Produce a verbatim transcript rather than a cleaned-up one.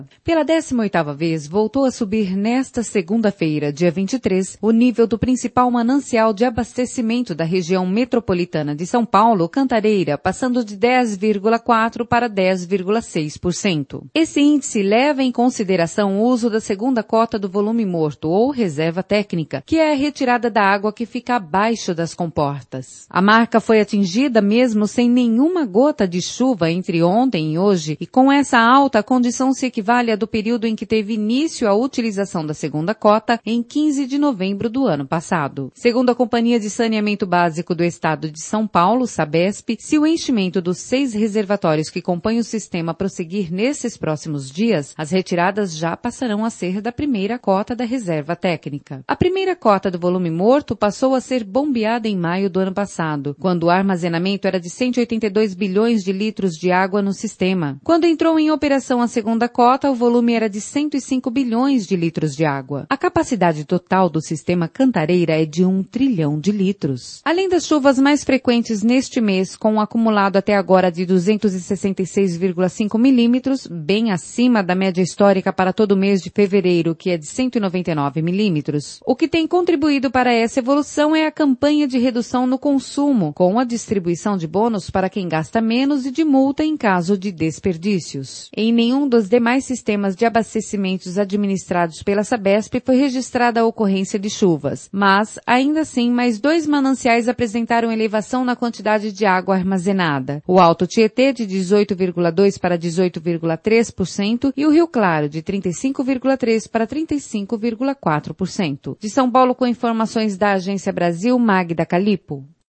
Pela décima oitava vez, voltou a subir nesta segunda-feira, dia vinte e três, o nível do principal manancial de abastecimento da região metropolitana de São Paulo, Cantareira, passando de dez vírgula quatro por cento para dez vírgula seis por cento. Esse índice leva em consideração o uso da segunda cota do volume morto, ou reserva técnica, que é a retirada da água que fica abaixo das comportas. A marca foi atingida mesmo sem nenhuma gota de chuva entre ontem e hoje, e com essa alta, a condição se equivale à do período em que teve início a utilização da segunda cota, em quinze de novembro do ano passado. Segundo a Companhia de Saneamento Básico do Estado de São Paulo, Sabesp, se o enchimento dos seis reservatórios que compõem o sistema prosseguir nesses próximos dias, as retiradas já passarão a ser da primeira cota da reserva técnica. A primeira cota do volume morto passou a ser bombeada em maio do ano passado, quando o armazenamento era de cento e oitenta e dois bilhões de litros de água no sistema. Quando entrou em operação a segunda cota, o volume era de cento e cinco bilhões de litros de água. A capacidade total do sistema Cantareira é de um trilhão de litros. Além das chuvas mais frequentes neste mês, com um acumulado até agora de duzentos e sessenta e seis vírgula cinco milímetros, bem acima da média histórica para todo o mês de fevereiro, que é de cento e noventa e nove milímetros. O que tem contribuído para essa evolução é a campanha de redução no consumo, com a distribuição de bônus para quem gasta menos e de multa em caso de desperdícios. Em nenhum dos demais sistemas de abastecimentos administrados pela Sabesp foi registrada a ocorrência de chuvas, mas, ainda assim, mais dois mananciais apresentaram elevação na quantidade de água armazenada. O Alto Tietê, de dezoito vírgula dois por cento para dezoito vírgula três por cento, e o Rio Claro, de trinta e cinco vírgula três por cento para trinta e cinco vírgula quatro por cento. De São Paulo, com informações da Agência Brasil, Magda Calipo.